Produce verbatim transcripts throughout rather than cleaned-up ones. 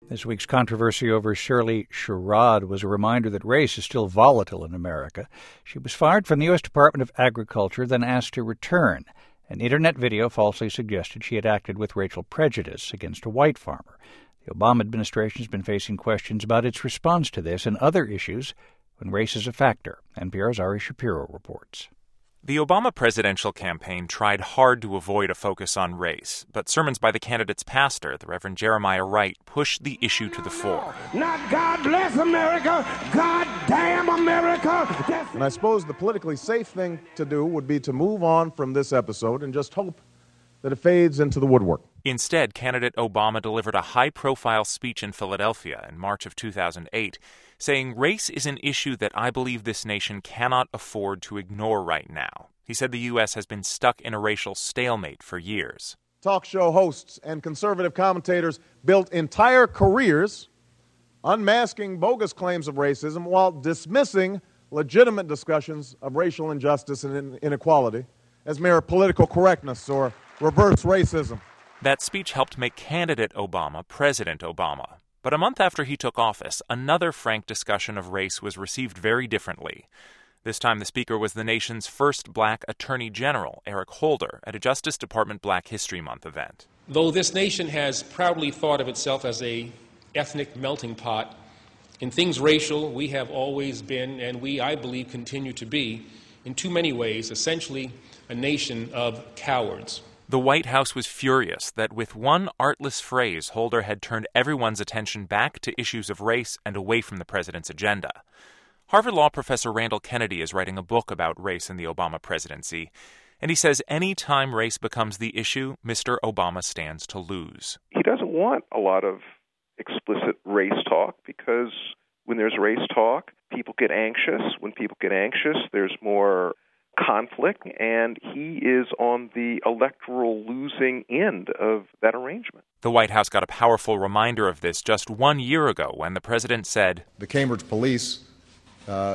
This week's controversy over Shirley Sherrod was a reminder that race is still volatile in America. She was fired from the U S Department of Agriculture, then asked to return. An internet video falsely suggested she had acted with racial prejudice against a white farmer. The Obama administration has been facing questions about its response to this and other issues when race is a factor. N P R's Ari Shapiro reports. The Obama presidential campaign tried hard to avoid a focus on race, but sermons by the candidate's pastor, the Reverend Jeremiah Wright, pushed the issue to the fore. Not God bless America, God damn America. And I suppose the politically safe thing to do would be to move on from this episode and just hope that it fades into the woodwork. Instead, candidate Obama delivered a high-profile speech in Philadelphia in March of two thousand eight, saying race is an issue that I believe this nation cannot afford to ignore right now. He said the U S has been stuck in a racial stalemate for years. Talk show hosts and conservative commentators built entire careers unmasking bogus claims of racism while dismissing legitimate discussions of racial injustice and inequality as mere political correctness or reverse racism. That speech helped make candidate Obama President Obama. But a month after he took office, another frank discussion of race was received very differently. This time the speaker was the nation's first black attorney general, Eric Holder, at a Justice Department Black History Month event. Though this nation has proudly thought of itself as a ethnic melting pot, in things racial, we have always been, and we, I believe, continue to be, in too many ways, essentially a nation of cowards. The White House was furious that with one artless phrase, Holder had turned everyone's attention back to issues of race and away from the president's agenda. Harvard Law professor Randall Kennedy is writing a book about race in the Obama presidency, and he says any time race becomes the issue, Mister Obama stands to lose. He doesn't want a lot of explicit race talk because when there's race talk, people get anxious. When people get anxious, there's more conflict, and he is on the electoral losing end of that arrangement. The White House got a powerful reminder of this just one year ago when the president said, The Cambridge police uh,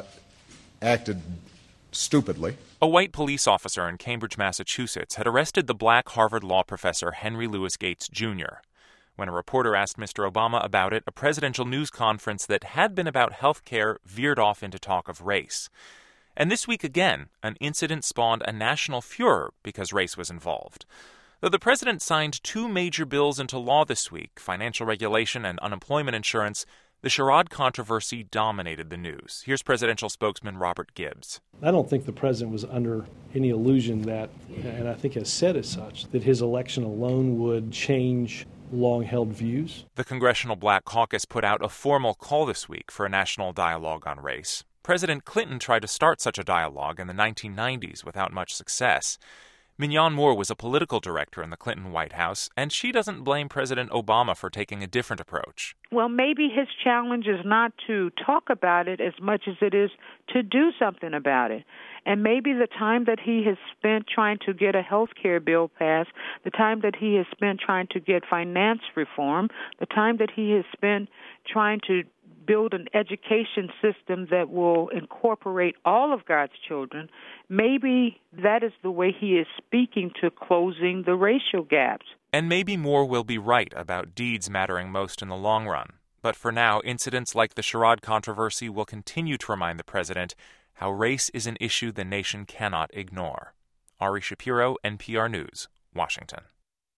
acted stupidly. A white police officer in Cambridge, Massachusetts, had arrested the black Harvard Law professor Henry Louis Gates, Junior When a reporter asked Mister Obama about it, a presidential news conference that had been about health care veered off into talk of race. And this week again, an incident spawned a national furor because race was involved. Though the president signed two major bills into law this week, financial regulation and unemployment insurance, the Sherrod controversy dominated the news. Here's presidential spokesman Robert Gibbs. I don't think the president was under any illusion that, and I think has said as such, that his election alone would change long-held views. The Congressional Black Caucus put out a formal call this week for a national dialogue on race. President Clinton tried to start such a dialogue in the nineteen nineties without much success. Mignon Moore was a political director in the Clinton White House, and she doesn't blame President Obama for taking a different approach. Well, maybe his challenge is not to talk about it as much as it is to do something about it. And maybe the time that he has spent trying to get a health care bill passed, the time that he has spent trying to get finance reform, the time that he has spent trying to build an education system that will incorporate all of God's children, maybe that is the way he is speaking to closing the racial gaps. And maybe Moore will be right about deeds mattering most in the long run. But for now, incidents like the Sherrod controversy will continue to remind the president how race is an issue the nation cannot ignore. Ari Shapiro, N P R News, Washington.